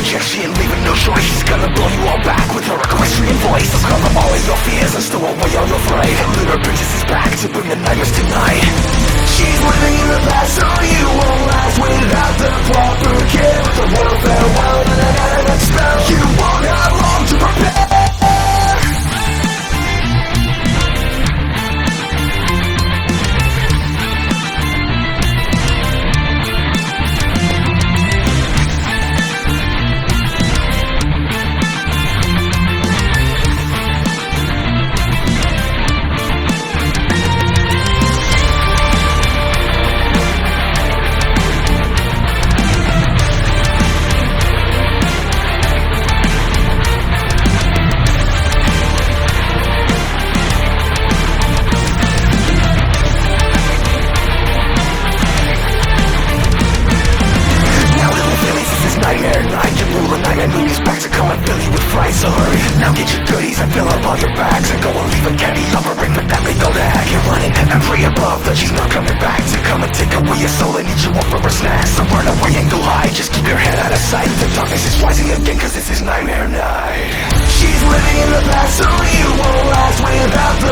Yeah, she ain't leaving no choice. She's gonna blow you all back with her equestrian voice. She'll cover all of your fears and stow away all your pride. Lure princesses back to bring the nightmares tonight. She's living in the past, so you won't last without the proper care. With a royal farewell and an adamant spell, you won't have long to prepare. So hurry, now get your goodies and fill up all your bags and go and leave a candy hovering, but that may go to heck. You're running and pray above that she's not coming back to come and take away your soul and eat you up for a snack. So run away and go hide, just keep your head out of sight. The darkness is rising again cause this is nightmare night. She's living in the past so you won't last without